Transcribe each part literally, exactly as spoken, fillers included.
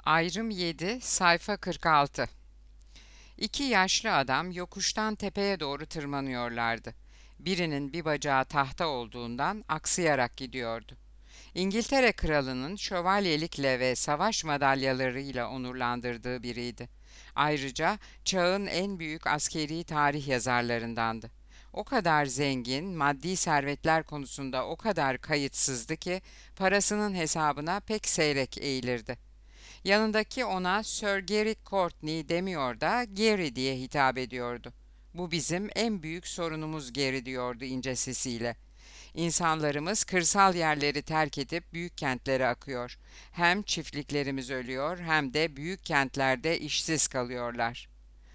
Ayrım yedi, sayfa kırk altı. İki yaşlı adam yokuştan tepeye doğru tırmanıyorlardı. Birinin bir bacağı tahta olduğundan aksayarak gidiyordu. İngiltere kralının şövalyelikle ve savaş madalyalarıyla onurlandırdığı biriydi. Ayrıca çağın en büyük askeri tarih yazarlarındandı. O kadar zengin, maddi servetler konusunda o kadar kayıtsızdı ki parasının hesabına pek seyrek eğilirdi. Yanındaki ona Sir Gary Courtney demiyor da Gary diye hitap ediyordu. "Bu bizim en büyük sorunumuz Gary," diyordu ince sesiyle. "İnsanlarımız kırsal yerleri terk edip büyük kentlere akıyor. Hem çiftliklerimiz ölüyor hem de büyük kentlerde işsiz kalıyorlar."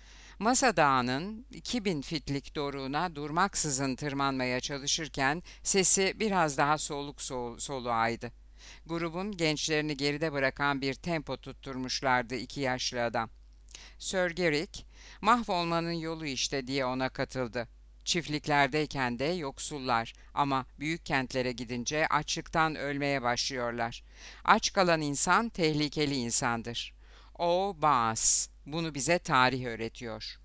Masa Dağı'nın iki bin fitlik doruğuna durmaksızın tırmanmaya çalışırken sesi biraz daha soluk sol soluğaydı. Grubun gençlerini geride bırakan bir tempo tutturmuşlardı iki yaşlı adam. Sir Garrick, "Mahvolmanın yolu işte," diye ona katıldı. "Çiftliklerdeyken de yoksullar ama büyük kentlere gidince açlıktan ölmeye başlıyorlar. Aç kalan insan tehlikeli insandır. O Baas, bunu bize tarih öğretiyor."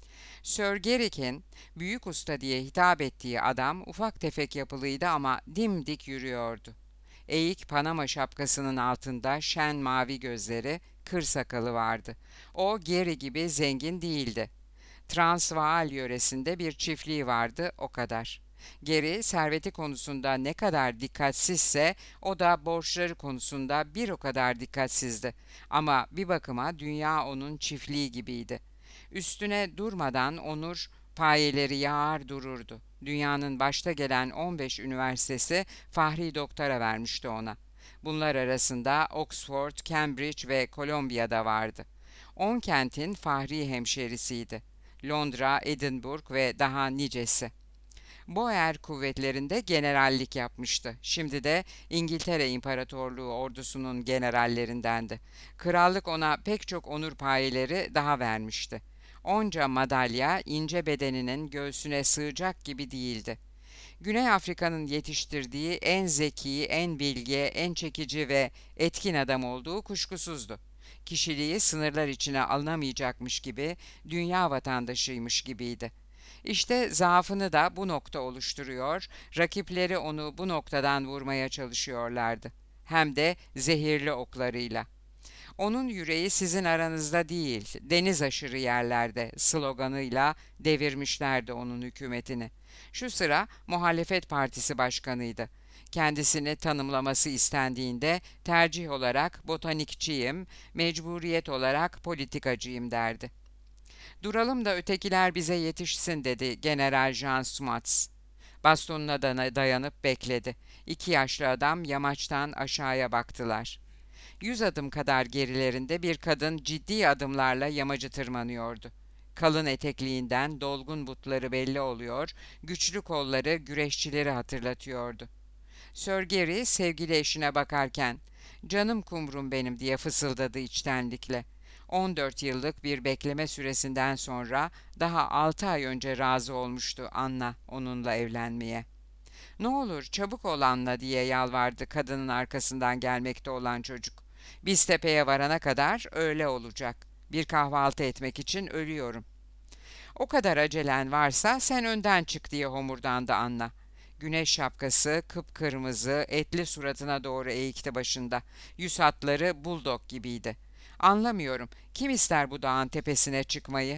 Sir Garrick'in büyük usta diye hitap ettiği adam ufak tefek yapılıydı ama dimdik yürüyordu. Eğik Panama şapkasının altında şen mavi gözleri, kır sakalı vardı. O Gary gibi zengin değildi. Transvaal yöresinde bir çiftliği vardı, o kadar. Gary serveti konusunda ne kadar dikkatsizse o da borçları konusunda bir o kadar dikkatsizdi. Ama bir bakıma dünya onun çiftliği gibiydi. Üstüne durmadan onur payeleri yağar dururdu. Dünyanın başta gelen on beş üniversitesi fahri doktora vermişti ona. Bunlar arasında Oxford, Cambridge ve Columbia'da vardı. On kentin fahri hemşerisiydi. Londra, Edinburgh ve daha nicesi. Boer kuvvetlerinde generallik yapmıştı. Şimdi de İngiltere İmparatorluğu ordusunun generallerindendi. Krallık ona pek çok onur payeleri daha vermişti. Onca madalya ince bedeninin göğsüne sığacak gibi değildi. Güney Afrika'nın yetiştirdiği en zeki, en bilge, en çekici ve etkin adam olduğu kuşkusuzdu. Kişiliği sınırlar içine alınamayacakmış gibi, dünya vatandaşıymış gibiydi. İşte zaafını da bu nokta oluşturuyor, rakipleri onu bu noktadan vurmaya çalışıyorlardı. Hem de zehirli oklarıyla. "Onun yüreği sizin aranızda değil, deniz aşırı yerlerde," sloganıyla devirmişlerdi onun hükümetini. Şu sıra Muhalefet Partisi başkanıydı. Kendisini tanımlaması istendiğinde tercih olarak botanikçiyim, mecburiyet olarak politikacıyım derdi. "Duralım da ötekiler bize yetişsin," dedi General Jean Smuts. Bastonuna dayanıp bekledi. İki yaşlı adam yamaçtan aşağıya baktılar. Yüz adım kadar gerilerinde bir kadın ciddi adımlarla yamacı tırmanıyordu. Kalın etekliğinden dolgun butları belli oluyor, güçlü kolları güreşçileri hatırlatıyordu. Sir Gary sevgili eşine bakarken, "Canım kumrum benim," diye fısıldadı içtenlikle. On dört yıllık bir bekleme süresinden sonra daha altı ay önce razı olmuştu Anna onunla evlenmeye. "Ne olur çabuk ol Anna," diye yalvardı kadının arkasından gelmekte olan çocuk. "Biz tepeye varana kadar öyle olacak. Bir kahvaltı etmek için ölüyorum." "O kadar acelen varsa sen önden çık," diye homurdandı Anna. Güneş şapkası kıpkırmızı, etli suratına doğru eğikti başında. Yüz hatları buldog gibiydi. "Anlamıyorum. Kim ister bu dağın tepesine çıkmayı?"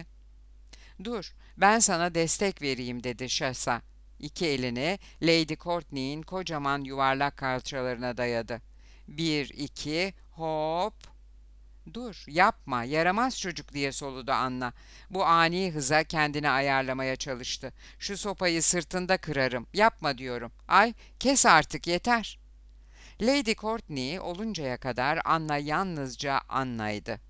"Dur, ben sana destek vereyim," dedi Şasa. İki elini Lady Courtney'in kocaman yuvarlak kalçalarına dayadı. "Bir, iki, hop." "Dur, yapma, yaramaz çocuk," diye soludu Anna. Bu ani hıza kendini ayarlamaya çalıştı. "Şu sopayı sırtında kırarım, yapma diyorum. Ay, kes artık, yeter." Lady Courtney oluncaya kadar Anna yalnızca Anna'ydı.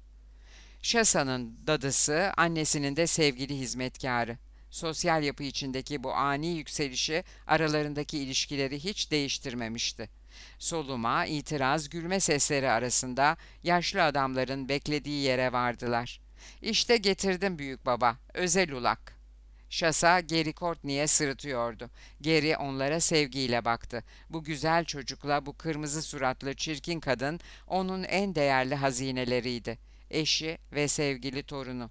Şasa'nın dadısı, annesinin de sevgili hizmetkarı. Sosyal yapı içindeki bu ani yükselişi aralarındaki ilişkileri hiç değiştirmemişti. Soluma, itiraz, gülme sesleri arasında yaşlı adamların beklediği yere vardılar. "İşte getirdim büyük baba, özel ulak." Şasa Geri Courtney'e sırıtıyordu. Geri onlara sevgiyle baktı. Bu güzel çocukla bu kırmızı suratlı çirkin kadın onun en değerli hazineleriydi. Eşi ve sevgili torunu.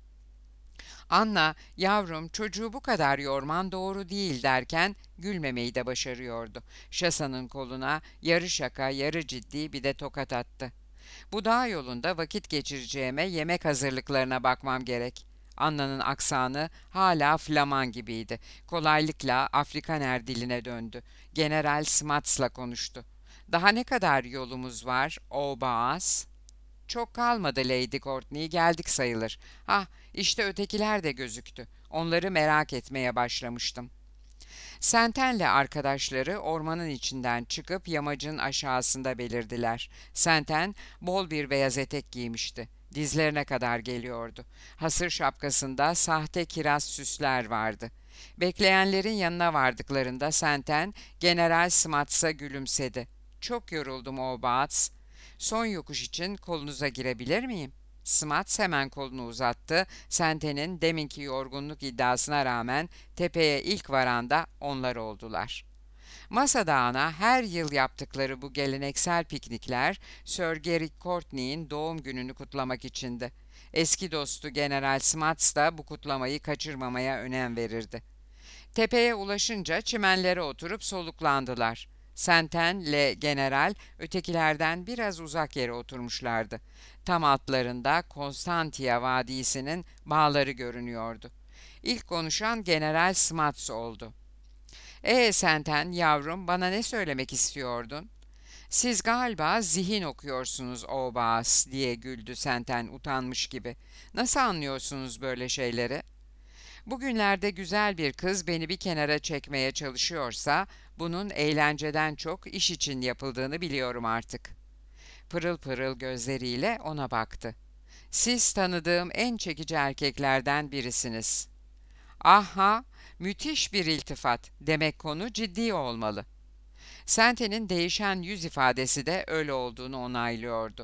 Anna, yavrum çocuğu bu kadar yorman doğru değil derken gülmemeyi de başarıyordu. Şasa'nın koluna yarı şaka yarı ciddi bir de tokat attı. Bu dağ yolunda vakit geçireceğime yemek hazırlıklarına bakmam gerek. Anna'nın aksanı hala Flaman gibiydi. Kolaylıkla Afrikaner diline döndü. General Smuts'la konuştu. Daha ne kadar yolumuz var, Oğbaz? Çok kalmadı Lady Courtney, geldik sayılır. Ah, işte ötekiler de gözüktü. Onları merak etmeye başlamıştım. Senten'le arkadaşları ormanın içinden çıkıp yamacın aşağısında belirdiler. Senten bol bir beyaz etek giymişti. Dizlerine kadar geliyordu. Hasır şapkasında sahte kiraz süsler vardı. Bekleyenlerin yanına vardıklarında Senten, General Smuts'a gülümsedi. "Çok yoruldum Obats. Son yokuş için kolunuza girebilir miyim?" Smuts hemen kolunu uzattı. Senten'in deminki yorgunluk iddiasına rağmen tepeye ilk varanda onlar oldular. Masa Dağı'na her yıl yaptıkları bu geleneksel piknikler Sir Gary Courtney'in doğum gününü kutlamak içindi. Eski dostu General Smuts da bu kutlamayı kaçırmamaya önem verirdi. Tepeye ulaşınca çimenlere oturup soluklandılar. Senten'le General ötekilerden biraz uzak yere oturmuşlardı. Tam altlarında Konstantia Vadisi'nin bağları görünüyordu. İlk konuşan General Smuts oldu. "Ee Senten yavrum, bana ne söylemek istiyordun?" "Siz galiba zihin okuyorsunuz Obas," diye güldü Senten utanmış gibi. "Nasıl anlıyorsunuz böyle şeyleri?" "Bugünlerde güzel bir kız beni bir kenara çekmeye çalışıyorsa, bunun eğlenceden çok iş için yapıldığını biliyorum artık." Pırıl pırıl gözleriyle ona baktı. "Siz tanıdığım en çekici erkeklerden birisiniz." "Aha, müthiş bir iltifat. Demek konu ciddi olmalı." Senten'in değişen yüz ifadesi de öyle olduğunu onaylıyordu.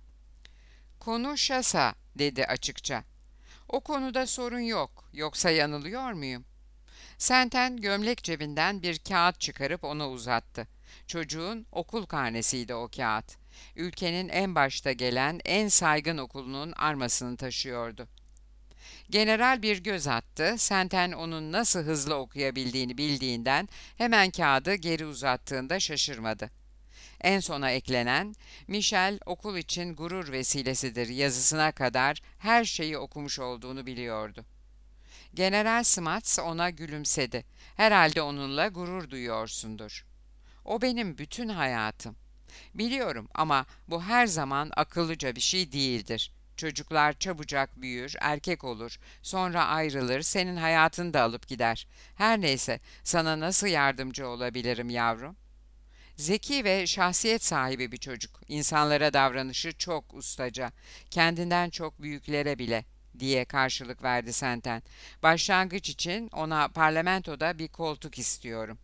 "Konu Şasa," dedi açıkça. "O konuda sorun yok. Yoksa yanılıyor muyum?" Senten gömlek cebinden bir kağıt çıkarıp ona uzattı. Çocuğun okul karnesiydi o kağıt. Ülkenin en başta gelen en saygın okulunun armasını taşıyordu. General bir göz attı. Senten onun nasıl hızlı okuyabildiğini bildiğinden hemen kağıdı geri uzattığında şaşırmadı. En sona eklenen, "Michel okul için gurur vesilesidir" yazısına kadar her şeyi okumuş olduğunu biliyordu. General Smuts ona gülümsedi. "Herhalde onunla gurur duyuyorsundur." "O benim bütün hayatım." "Biliyorum ama bu her zaman akıllıca bir şey değildir. Çocuklar çabucak büyür, erkek olur, sonra ayrılır, senin hayatını da alıp gider. Her neyse, sana nasıl yardımcı olabilirim yavrum?" Zeki ve şahsiyet sahibi bir çocuk. İnsanlara davranışı çok ustaca. Kendinden çok büyüklere bile, diye karşılık verdi Senten. "Başlangıç için ona parlamentoda bir koltuk istiyorum."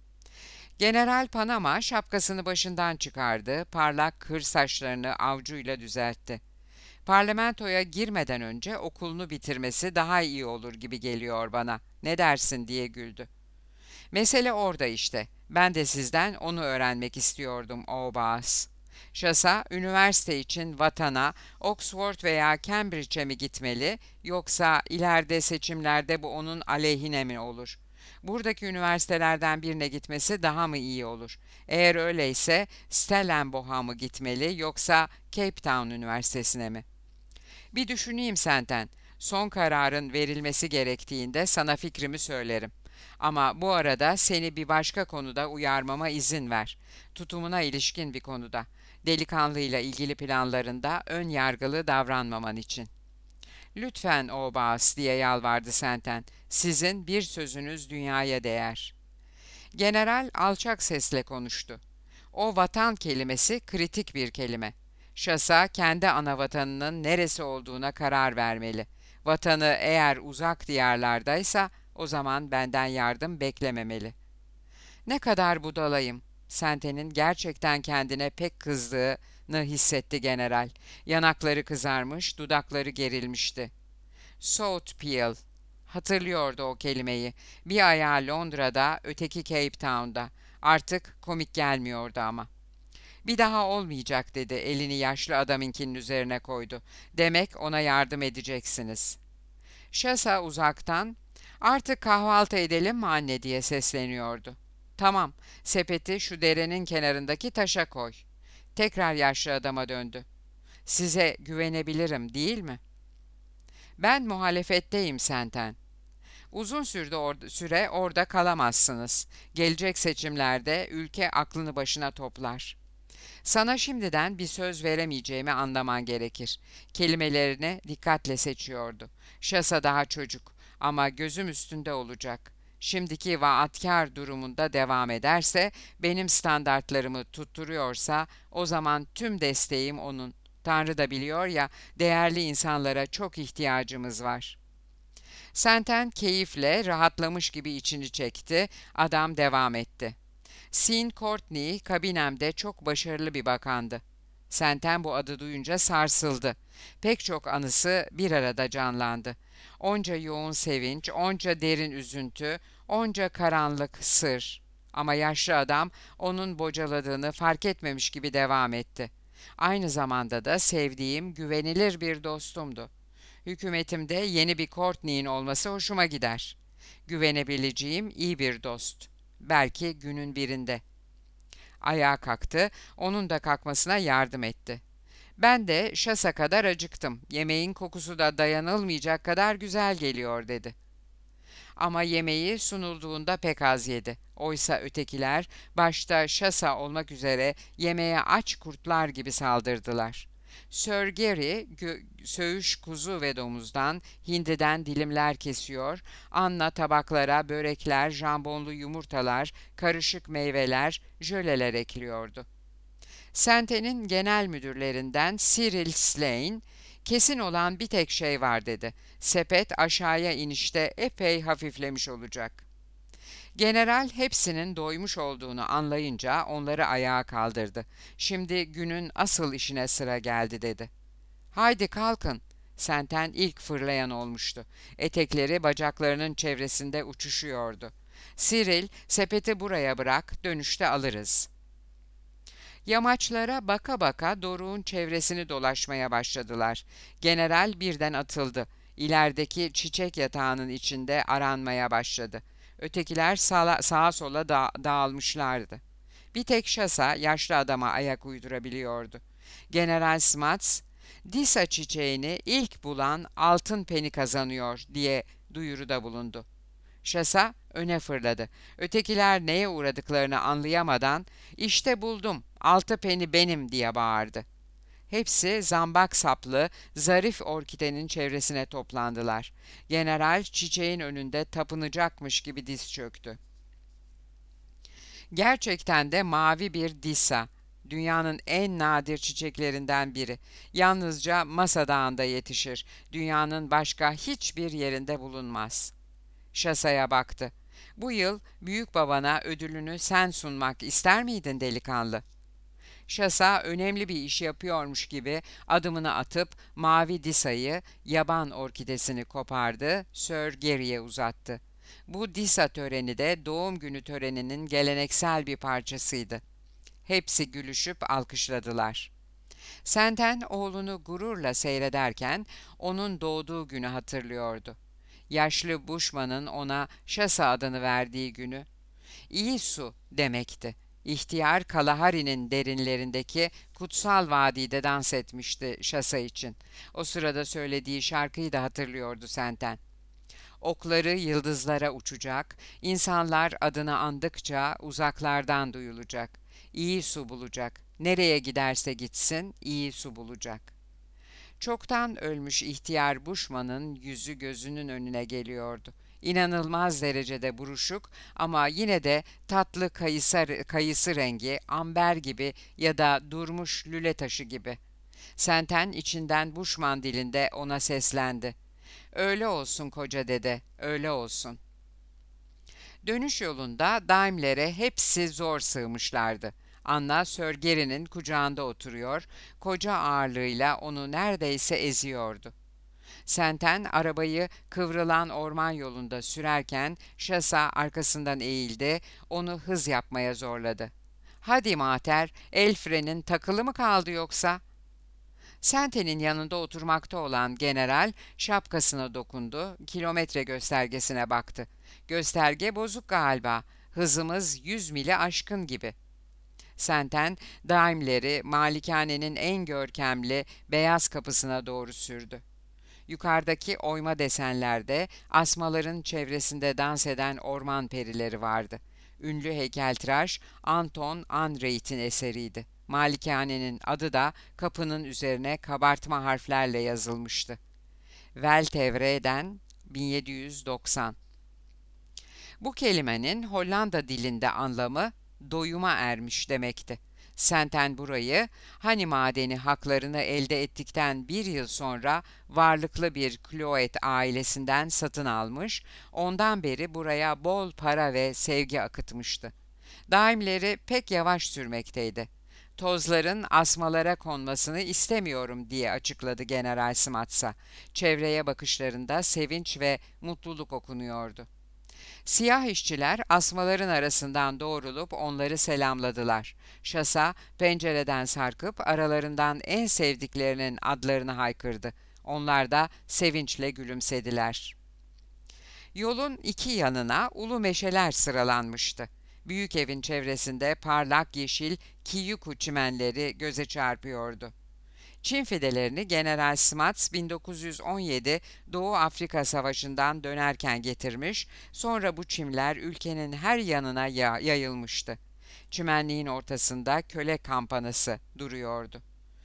General Panama şapkasını başından çıkardı, parlak kır saçlarını avcuyla düzeltti. "Parlamentoya girmeden önce okulunu bitirmesi daha iyi olur gibi geliyor bana. Ne dersin?" diye güldü. "Mesele orada işte. Ben de sizden onu öğrenmek istiyordum Obas. Şasa, üniversite için vatana, Oxford veya Cambridge'e mi gitmeli, yoksa ileride seçimlerde bu onun aleyhine mi olur? Buradaki üniversitelerden birine gitmesi daha mı iyi olur? Eğer öyleyse Stellenbosch'a mı gitmeli, yoksa Cape Town Üniversitesi'ne mi? Bir düşüneyim Senten. Son kararın verilmesi gerektiğinde sana fikrimi söylerim. Ama bu arada seni bir başka konuda uyarmama izin ver. Tutumuna ilişkin bir konuda. Delikanlıyla ilgili planlarında ön yargılı davranmaman için." "Lütfen Obas," diye yalvardı Senten. "Sizin bir sözünüz dünyaya değer." General alçak sesle konuştu. "O vatan kelimesi kritik bir kelime. Şasa kendi anavatanının neresi olduğuna karar vermeli. Vatanı eğer uzak diyarlardaysa o zaman benden yardım beklememeli." "Ne kadar budalayım." Senten'in gerçekten kendine pek kızdığını hissetti general. Yanakları kızarmış, dudakları gerilmişti. "South Peel." Hatırlıyordu o kelimeyi. Bir ayağı Londra'da, öteki Cape Town'da. Artık komik gelmiyordu ama. Bir daha olmayacak dedi, elini yaşlı adamınkinin üzerine koydu. Demek ona yardım edeceksiniz. Şasa uzaktan, artık kahvaltı edelim mi anne diye sesleniyordu. Tamam, sepeti şu derenin kenarındaki taşa koy. Tekrar yaşlı adama döndü. Size güvenebilirim değil mi? Ben muhalefetteyim Senten. Uzun sürdü or- süre orada kalamazsınız. Gelecek seçimlerde ülke aklını başına toplar. Sana şimdiden bir söz veremeyeceğimi anlaman gerekir. Kelimelerini dikkatle seçiyordu. Şasa daha çocuk ama gözüm üstünde olacak. Şimdiki vaatkar durumunda devam ederse, benim standartlarımı tutturuyorsa, o zaman tüm desteğim onun. Tanrı da biliyor ya, değerli insanlara çok ihtiyacımız var. Senten keyifle, rahatlamış gibi içini çekti. Adam devam etti. Sean Courtney kabinemde çok başarılı bir bakandı. Senten bu adı duyunca sarsıldı. Pek çok anısı bir arada canlandı. Onca yoğun sevinç, onca derin üzüntü, onca karanlık sır. Ama yaşlı adam onun bocaladığını fark etmemiş gibi devam etti. Aynı zamanda da sevdiğim, güvenilir bir dostumdu. Hükümetimde yeni bir Courtney'in olması hoşuma gider. Güvenebileceğim iyi bir dost. Belki günün birinde. Ayağa kalktı, onun da kalkmasına yardım etti. Ben de şasa kadar acıktım. Yemeğin kokusu da dayanılmayacak kadar güzel geliyor dedi. Ama yemeği sunulduğunda pek az yedi. Oysa ötekiler, başta şasa olmak üzere yemeğe aç kurtlar gibi saldırdılar. Sir Gary, gö- söğüş kuzu ve domuzdan, hindiden dilimler kesiyor, Anna tabaklara börekler, jambonlu yumurtalar, karışık meyveler, jöleler ekliyordu. Sente'nin genel müdürlerinden Cyril Slane, kesin olan bir tek şey var dedi. Sepet aşağıya inişte epey hafiflemiş olacak. General hepsinin doymuş olduğunu anlayınca onları ayağa kaldırdı. Şimdi günün asıl işine sıra geldi dedi. Haydi kalkın. Senten ilk fırlayan olmuştu. Etekleri bacaklarının çevresinde uçuşuyordu. Cyril, sepeti buraya bırak, dönüşte alırız. Yamaçlara baka baka doruğun çevresini dolaşmaya başladılar. General birden atıldı. İlerideki çiçek yatağının içinde aranmaya başladı. Ötekiler sağa, sağa sola da, dağılmışlardı. Bir tek şasa yaşlı adama ayak uydurabiliyordu. General Smuts, Disa çiçeğini ilk bulan altın peni kazanıyor diye duyuruda bulundu. Şasa öne fırladı. Ötekiler neye uğradıklarını anlayamadan "İşte buldum, altı peni benim" diye bağırdı. Hepsi zambak saplı, zarif orkidenin çevresine toplandılar. General çiçeğin önünde tapınacakmış gibi diz çöktü. Gerçekten de mavi bir disa. Dünyanın en nadir çiçeklerinden biri. Yalnızca Masa Dağı'nda yetişir. Dünyanın başka hiçbir yerinde bulunmaz. Şasa'ya baktı. Bu yıl büyük babana ödülünü sen sunmak ister miydin delikanlı? Şasa önemli bir iş yapıyormuş gibi adımını atıp mavi disayı, yaban orkidesini kopardı, Sir Gary'e uzattı. Bu disa töreni de doğum günü töreninin geleneksel bir parçasıydı. Hepsi gülüşüp alkışladılar. Senten oğlunu gururla seyrederken onun doğduğu günü hatırlıyordu. Yaşlı Bushman'ın ona Şasa adını verdiği günü. İyi su demekti. İhtiyar Kalahari'nin derinlerindeki kutsal vadide dans etmişti Şasa için. O sırada söylediği şarkıyı da hatırlıyordu Senten. Okları yıldızlara uçacak, insanlar adını andıkça uzaklardan duyulacak. İyi su bulacak. Nereye giderse gitsin iyi su bulacak. Çoktan ölmüş ihtiyar Bushman'ın yüzü gözünün önüne geliyordu. İnanılmaz derecede buruşuk ama yine de tatlı kayısı, kayısı rengi, amber gibi ya da durmuş lüle taşı gibi. Senten içinden Bushman dilinde ona seslendi. "Öyle olsun koca dede, öyle olsun." Dönüş yolunda Daimler'e hepsi zor sığmışlardı. Anna Sir Gary'nin kucağında oturuyor, koca ağırlığıyla onu neredeyse eziyordu. Senten arabayı kıvrılan orman yolunda sürerken şasa arkasından eğildi, onu hız yapmaya zorladı. "Hadi Mater, el frenin takılı mı kaldı yoksa?" Senten'in yanında oturmakta olan general şapkasına dokundu, kilometre göstergesine baktı. "Gösterge bozuk galiba, hızımız yüz mili aşkın gibi." Senten, Daimler'i malikanenin en görkemli beyaz kapısına doğru sürdü. Yukarıdaki oyma desenlerde asmaların çevresinde dans eden orman perileri vardı. Ünlü heykeltıraş Anton Anreit'in eseriydi. Malikanenin adı da kapının üzerine kabartma harflerle yazılmıştı. Weltevre'den bin yedi yüz doksan. Bu kelimenin Hollanda dilinde anlamı doyuma ermiş demekti. Senten burayı, hani madeni haklarını elde ettikten bir yıl sonra varlıklı bir Cloet ailesinden satın almış, ondan beri buraya bol para ve sevgi akıtmıştı. Daimleri pek yavaş sürmekteydi. "Tozların asmalara konmasını istemiyorum," diye açıkladı General Smuts'a. Çevreye bakışlarında sevinç ve mutluluk okunuyordu. Siyah işçiler asmaların arasından doğrulup onları selamladılar. Şasa pencereden sarkıp aralarından en sevdiklerinin adlarını haykırdı. Onlar da sevinçle gülümsediler. Yolun iki yanına ulu meşeler sıralanmıştı. Büyük evin çevresinde parlak yeşil kiyuku çimenleri göze çarpıyordu. Çin fidelerini General Smuts bin dokuz yüz on yedi Doğu Afrika Savaşı'ndan dönerken getirmiş, sonra bu çimler ülkenin her yanına ya- yayılmıştı. Çimenliğin ortasında köle kampanası duruyordu.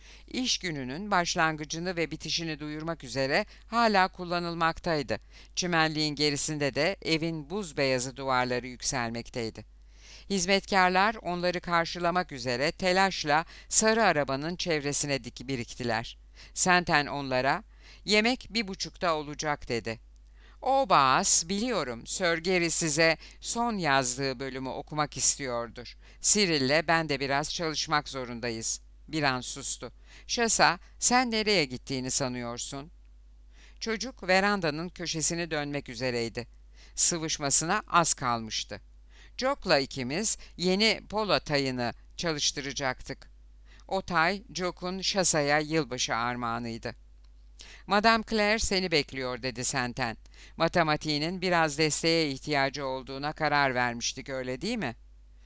İş gününün başlangıcını ve bitişini duyurmak üzere hala kullanılmaktaydı. Çimenliğin gerisinde de evin buz beyazı duvarları yükselmekteydi. Hizmetkarlar onları karşılamak üzere telaşla sarı arabanın çevresine dik biriktiler. Senten onlara, "Yemek bir buçukta olacak," dedi. "O Baas, biliyorum, Sir Gary size son yazdığı bölümü okumak istiyordur. Cyril'le ben de biraz çalışmak zorundayız." Bir an sustu. "Şasa, sen nereye gittiğini sanıyorsun?" Çocuk verandanın köşesini dönmek üzereydi. Sıvışmasına az kalmıştı. "Jock'la ikimiz yeni polo tayını çalıştıracaktık." O tay, Jock'un şasaya yılbaşı armağanıydı. "Madame Claire seni bekliyor," dedi Senten. "Matematiğinin biraz desteğe ihtiyacı olduğuna karar vermiştik, öyle değil mi?"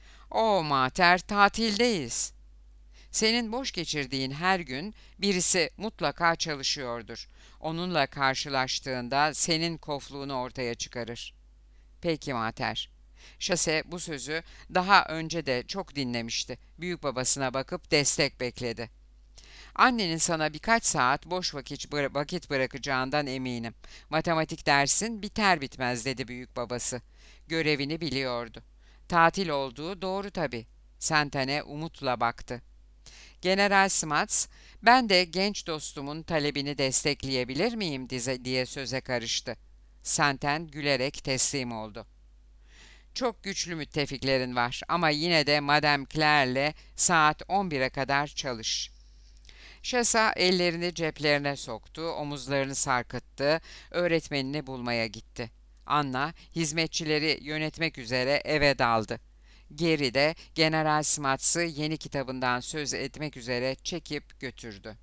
"O Mater, tatildeyiz." "Senin boş geçirdiğin her gün birisi mutlaka çalışıyordur. Onunla karşılaştığında senin kofluğunu ortaya çıkarır." "Peki Mater." Şase bu sözü daha önce de çok dinlemişti. Büyük babasına bakıp destek bekledi. "Annenin sana birkaç saat boş vakit, bıra- vakit bırakacağından eminim. Matematik dersin biter bitmez," dedi büyük babası. Görevini biliyordu. Tatil olduğu doğru tabii. Sentene umutla baktı. General Smuts, "Ben de genç dostumun talebini destekleyebilir miyim?" diye söze karıştı. Senten gülerek teslim oldu. "Çok güçlü müttefiklerin var ama yine de Madame Claire'le saat on bire kadar çalış." Şasa ellerini ceplerine soktu, omuzlarını sarkıttı, öğretmenini bulmaya gitti. Anna, hizmetçileri yönetmek üzere eve daldı. Geri de General Smuts'ı yeni kitabından söz etmek üzere çekip götürdü.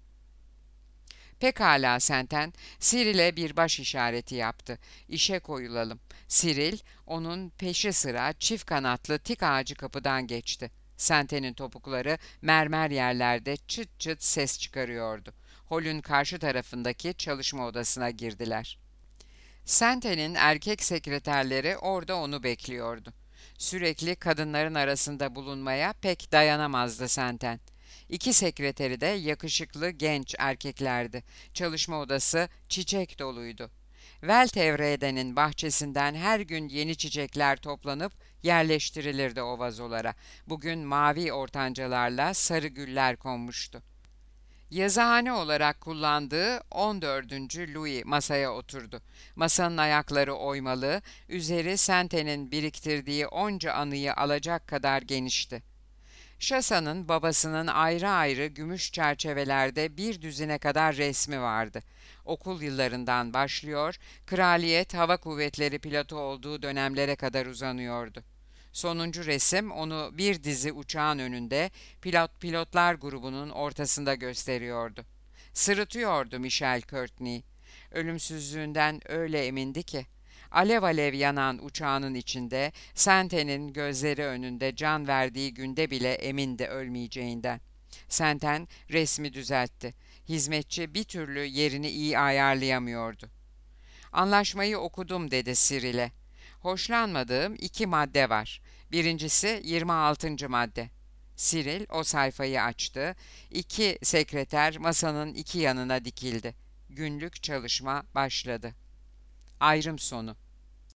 "Pekala Senten," Cyril'e bir baş işareti yaptı. "İşe koyulalım." Cyril, onun peşi sıra çift kanatlı tik ağacı kapıdan geçti. Senten'in topukları mermer yerlerde çıt çıt ses çıkarıyordu. Holün karşı tarafındaki çalışma odasına girdiler. Senten'in erkek sekreterleri orada onu bekliyordu. Sürekli kadınların arasında bulunmaya pek dayanamazdı Senten. İki sekreteri de yakışıklı genç erkeklerdi. Çalışma odası çiçek doluydu. Weltevrede'nin bahçesinden her gün yeni çiçekler toplanıp yerleştirilirdi o vazolara. Bugün mavi ortancalarla sarı güller konmuştu. Yazıhane olarak kullandığı on dördüncü Louis masaya oturdu. Masanın ayakları oymalı, üzeri Sente'nin biriktirdiği onca anıyı alacak kadar genişti. Şasa'nın babasının ayrı ayrı gümüş çerçevelerde bir düzine kadar resmi vardı. Okul yıllarından başlıyor, kraliyet hava kuvvetleri pilotu olduğu dönemlere kadar uzanıyordu. Sonuncu resim onu bir dizi uçağın önünde pilot pilotlar grubunun ortasında gösteriyordu. Sırıtıyordu Michel Courtney. Ölümsüzlüğünden öyle emindi ki. Alev alev yanan uçağının içinde, Santen'in gözleri önünde can verdiği günde bile emindi ölmeyeceğinden. Santen resmi düzeltti. Hizmetçi bir türlü yerini iyi ayarlayamıyordu. Anlaşmayı okudum dedi Cyril'e. Hoşlanmadığım iki madde var. Birincisi yirmi altıncı madde. Cyril o sayfayı açtı. İki sekreter masanın iki yanına dikildi. Günlük çalışma başladı. Ayrım sonu.